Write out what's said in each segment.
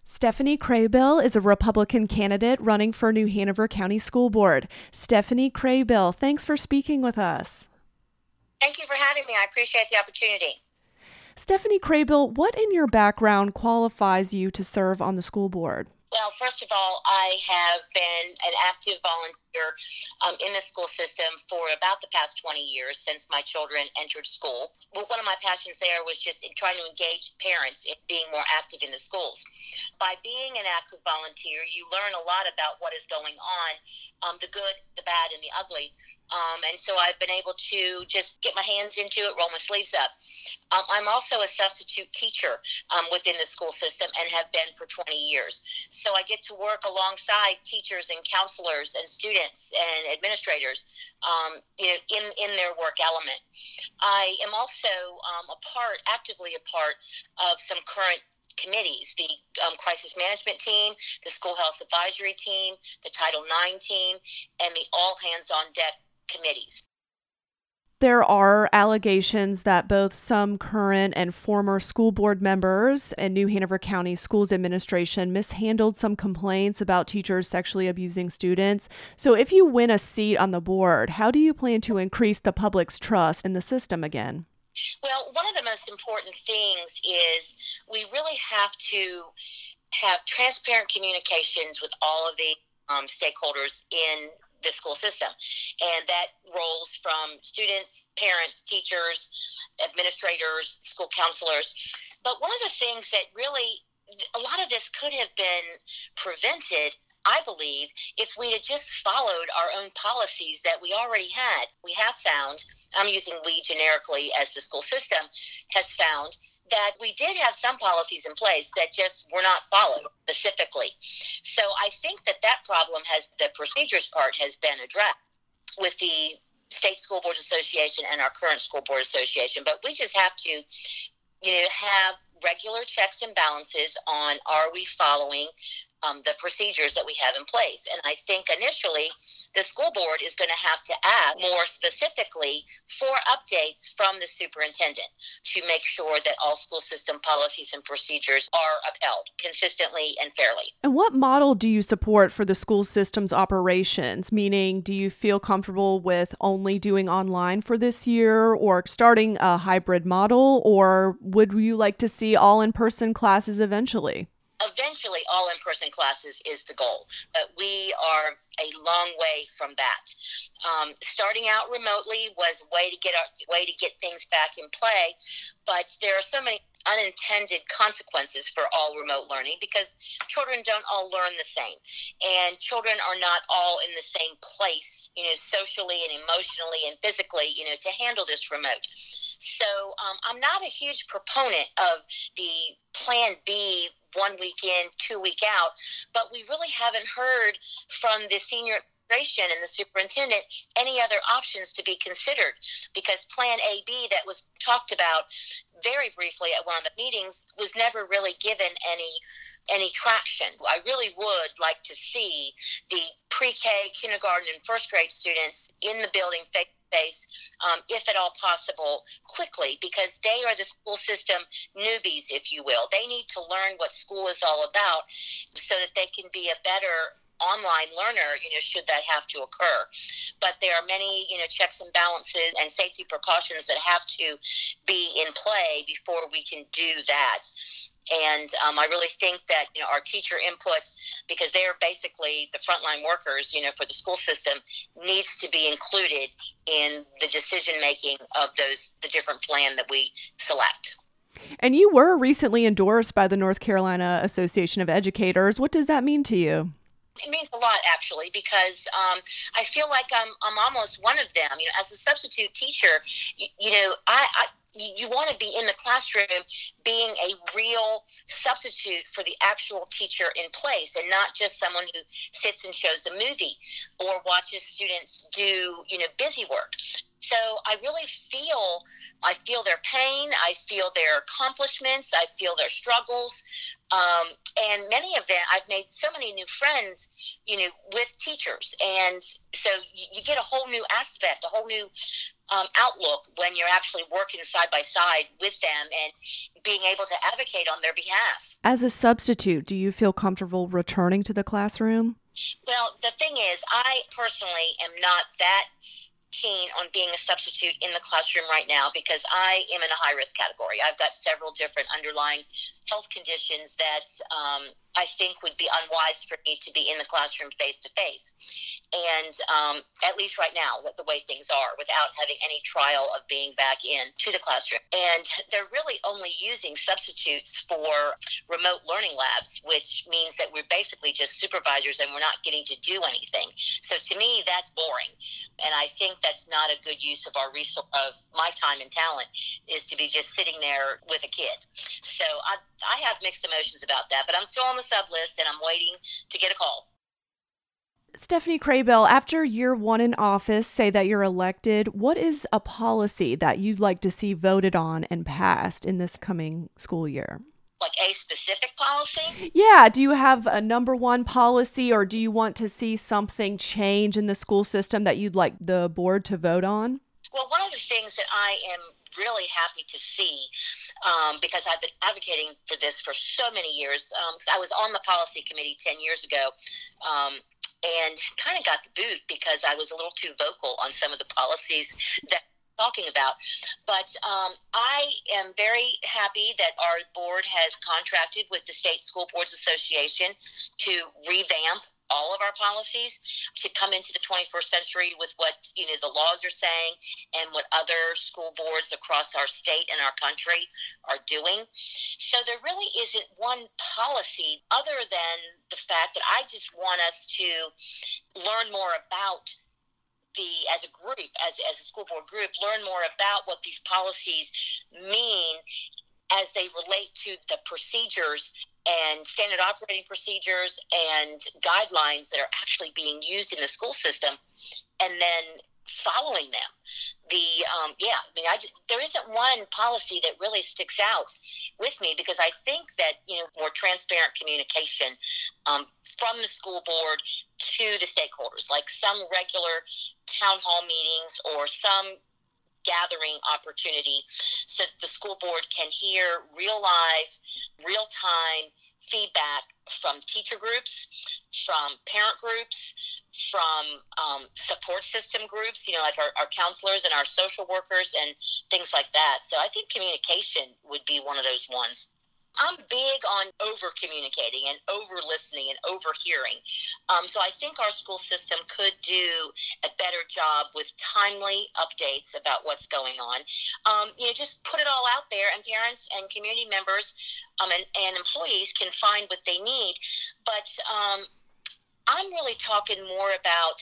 Stephanie Craybill is a Republican candidate running for New Hanover County School Board. Stephanie Craybill, thanks for speaking with us. Thank you for having me. I appreciate the opportunity. Stephanie Craybill, what in your background qualifies you to serve on the school board? Well, first of all, I have been an active volunteer in the school system for about the past 20 years since my children entered school. Well, one of my passions there was just in trying to engage parents in being more active in the schools. By being an active volunteer, you learn a lot about what is going on, the good, the bad, and the ugly. And so I've been able to just get my hands into it, roll my sleeves up. I'm also a substitute teacher within the school system and have been for 20 years. So I get to work alongside teachers and counselors and students and administrators, in their work element. I am also actively a part of some current committees, the crisis management team, the school health advisory team, the Title IX team, and the all hands on deck committees. There are allegations that both some current and former school board members and New Hanover County Schools Administration mishandled some complaints about teachers sexually abusing students. So if you win a seat on the board, how do you plan to increase the public's trust in the system again? Well, one of the most important things is we really have to have transparent communications with all of the stakeholders in the school system. And that rolls from students, parents, teachers, administrators, school counselors. But one of the things that really, a lot of this could have been prevented, I believe, if we had just followed our own policies that we already had. We have found, I'm using we generically as the school system, has found that we did have some policies in place that just were not followed specifically. So I think that problem the procedures part has been addressed with the State School Boards Association and our current School Board Association. But we just have to, have regular checks and balances on, are we following the procedures that we have in place. And I think initially the school board is going to have to ask more specifically for updates from the superintendent to make sure that all school system policies and procedures are upheld consistently and fairly. And what model do you support for the school system's operations? Meaning, do you feel comfortable with only doing online for this year or starting a hybrid model, or would you like to see all in-person classes eventually? Eventually, all in-person classes is the goal, but we are a long way from that. Starting out remotely was a way to get things back in play, but there are so many unintended consequences for all remote learning because children don't all learn the same, and children are not all in the same place, socially and emotionally and physically, to handle this remote. So I'm not a huge proponent of the Plan B, 1 week in, 2 week out, but we really haven't heard from the senior administration and the superintendent any other options to be considered, because Plan AB that was talked about very briefly at one of the meetings was never really given any traction. I really would like to see the pre-K, kindergarten, and first grade students in the building face, if at all possible, quickly, because they are the school system newbies, if you will. They need to learn what school is all about so that they can be a better online learner, should that have to occur. But there are many, checks and balances and safety precautions that have to be in play before we can do that. And I really think that, our teacher input, because they're basically the frontline workers, for the school system, needs to be included in the decision-making of the different plan that we select. And you were recently endorsed by the North Carolina Association of Educators. What does that mean to you? It means a lot, actually, because I feel like I'm almost one of them. As a substitute teacher, you want to be in the classroom being a real substitute for the actual teacher in place, and not just someone who sits and shows a movie or watches students do, busy work. So I really feel I feel their pain. I feel their accomplishments. I feel their struggles. And many of them, I've made so many new friends, with teachers. And so you get a whole new aspect, a whole new outlook when you're actually working side by side with them and being able to advocate on their behalf. As a substitute, do you feel comfortable returning to the classroom? Well, the thing is, I personally am not that keen on being a substitute in the classroom right now because I am in a high-risk category. I've got several different underlying health conditions that I think would be unwise for me to be in the classroom face-to-face. And at least right now, the way things are, without having any trial of being back in to the classroom. And they're really only using substitutes for remote learning labs, which means that we're basically just supervisors and we're not getting to do anything. So to me, that's boring. And I think that's not a good use of our resource, of my time and talent, is to be just sitting there with a kid. So I have mixed emotions about that, but I'm still on the sub list and I'm waiting to get a call. Stephanie Kraybill, after year one in office, say that you're elected, what is a policy that you'd like to see voted on and passed in this coming school year? Like a specific policy? Yeah. Do you have a number one policy, or do you want to see something change in the school system that you'd like the board to vote on? Well, one of the things that I am really happy to see, because I've been advocating for this for so many years. I was on the policy committee 10 years ago, and kind of got the boot because I was a little too vocal on some of the policies that talking about. But I am very happy that our board has contracted with the State School Boards Association to revamp all of our policies to come into the 21st century with what the laws are saying and what other school boards across our state and our country are doing. So there really isn't one policy other than the fact that I just want us to learn more about as a group, as a school board group, learn more about what these policies mean as they relate to the procedures and standard operating procedures and guidelines that are actually being used in the school system, and then following them. There isn't one policy that really sticks out with me, because I think that more transparent communication from the school board to the stakeholders, like some regular town hall meetings or some gathering opportunity, so that the school board can hear real live, real time feedback from teacher groups, from parent groups, from support system groups, like our counselors and our social workers and things like that. So I think communication would be one of those ones. I'm big on over-communicating and over-listening and overhearing. So I think our school system could do a better job with timely updates about what's going on. Just put it all out there, and parents and community members and employees can find what they need. But I'm really talking more about,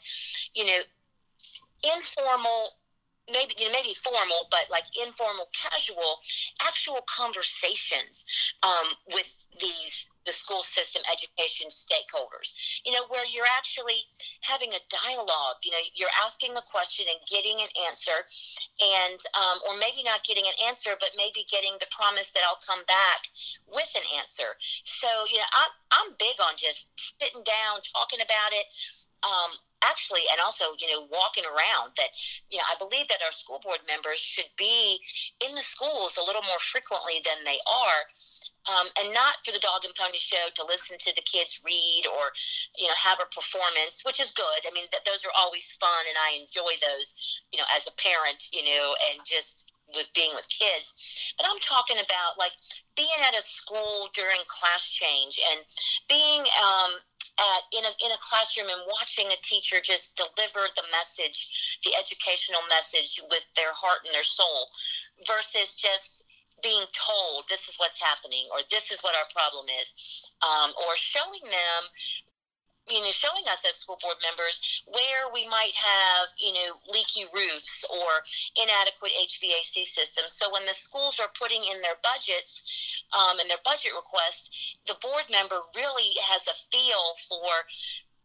informal, maybe formal, but like informal, casual, actual conversations with the school system education stakeholders, where you're actually having a dialogue. You're asking a question and getting an answer, and or maybe not getting an answer, but maybe getting the promise that I'll come back with an answer. So, I'm big on just sitting down, talking about it, actually, and also, walking around. That, I believe that our school board members should be in the schools a little more frequently than they are, and not for the dog and pony show to listen to the kids read or, have a performance, which is good. I mean, those are always fun, and I enjoy those, as a parent, and just with being with kids. But I'm talking about like being at a school during class change and being in a classroom and watching a teacher just deliver the message, the educational message, with their heart and their soul, versus just being told this is what's happening or this is what our problem is, or showing them, showing us as school board members where we might have, leaky roofs or inadequate HVAC systems. So when the schools are putting in their budgets and their budget requests, the board member really has a feel for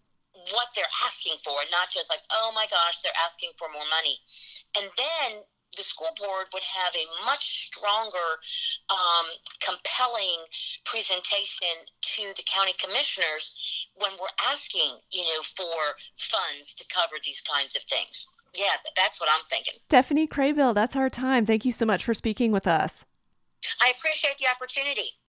what they're asking for, and not just like, oh my gosh, they're asking for more money. And then the school board would have a much stronger, compelling presentation to the county commissioners when we're asking, for funds to cover these kinds of things. Yeah, that's what I'm thinking. Stephanie Craybill, that's our time. Thank you so much for speaking with us. I appreciate the opportunity.